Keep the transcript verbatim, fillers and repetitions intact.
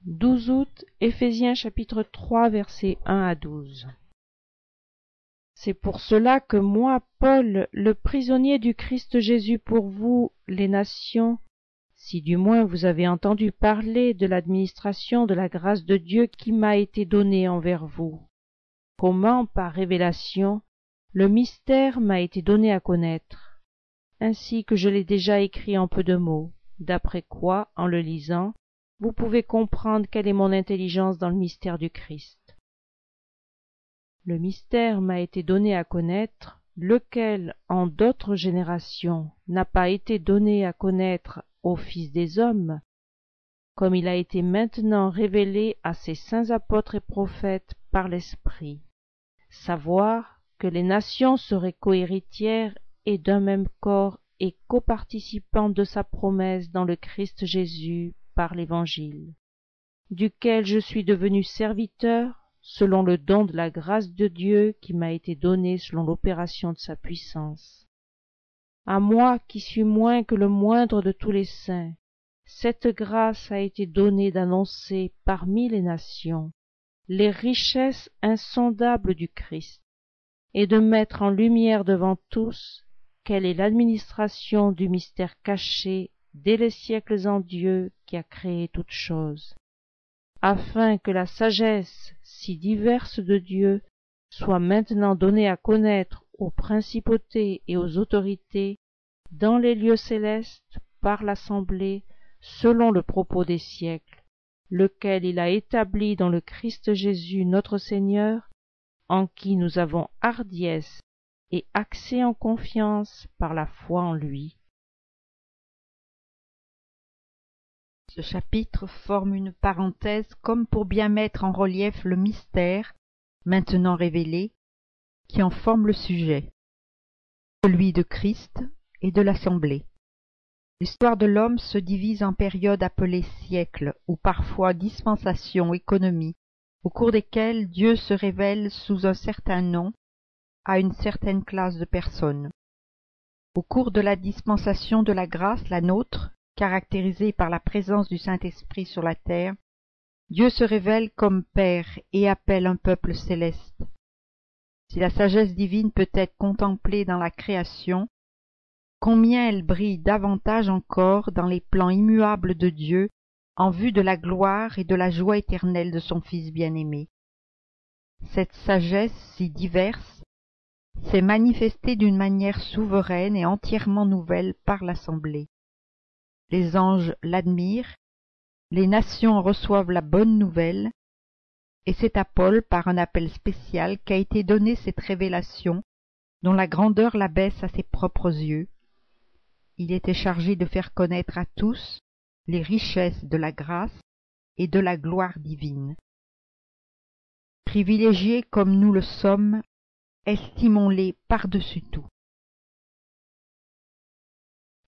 douze août, Éphésiens chapitre trois, versets un à douze. C'est pour cela que moi, Paul, le prisonnier du Christ Jésus pour vous, les nations, si du moins vous avez entendu parler de l'administration de la grâce de Dieu qui m'a été donnée envers vous, comment, par révélation, le mystère m'a été donné à connaître, ainsi que je l'ai déjà écrit en peu de mots, d'après quoi, en le lisant, vous pouvez comprendre quelle est mon intelligence dans le mystère du Christ. Le mystère m'a été donné à connaître, lequel, en d'autres générations, n'a pas été donné à connaître aux fils des hommes, comme il a été maintenant révélé à ses saints apôtres et prophètes par l'Esprit, savoir que les nations seraient cohéritières et d'un même corps et coparticipants de sa promesse dans le Christ Jésus par l'Évangile, duquel je suis devenu serviteur selon le don de la grâce de Dieu qui m'a été donnée selon l'opération de sa puissance. À moi qui suis moins que le moindre de tous les saints, cette grâce a été donnée d'annoncer parmi les nations les richesses insondables du Christ, et de mettre en lumière devant tous quelle est l'administration du mystère caché dès les siècles en Dieu qui a créé toutes choses, afin que la sagesse si diverse de Dieu soit maintenant donnée à connaître aux principautés et aux autorités dans les lieux célestes par l'assemblée selon le propos des siècles, lequel il a établi dans le Christ Jésus notre Seigneur, en qui nous avons hardiesse et accès en confiance par la foi en lui. Ce chapitre forme une parenthèse comme pour bien mettre en relief le mystère, maintenant révélé, qui en forme le sujet, celui de Christ et de l'Assemblée. L'histoire de l'homme se divise en périodes appelées siècles, ou parfois dispensations, économies, au cours desquelles Dieu se révèle sous un certain nom à une certaine classe de personnes. Au cours de la dispensation de la grâce, la nôtre, caractérisée par la présence du Saint-Esprit sur la terre, Dieu se révèle comme Père et appelle un peuple céleste. Si la sagesse divine peut être contemplée dans la création, combien elle brille davantage encore dans les plans immuables de Dieu en vue de la gloire et de la joie éternelle de son Fils bien-aimé. Cette sagesse si diverse s'est manifestée d'une manière souveraine et entièrement nouvelle par l'Assemblée. Les anges l'admirent, les nations en reçoivent la bonne nouvelle, et c'est à Paul, par un appel spécial, qu'a été donnée cette révélation, dont la grandeur l'abaisse à ses propres yeux. Il était chargé de faire connaître à tous les richesses de la grâce et de la gloire divine. Privilégiés comme nous le sommes, estimons-les par-dessus tout.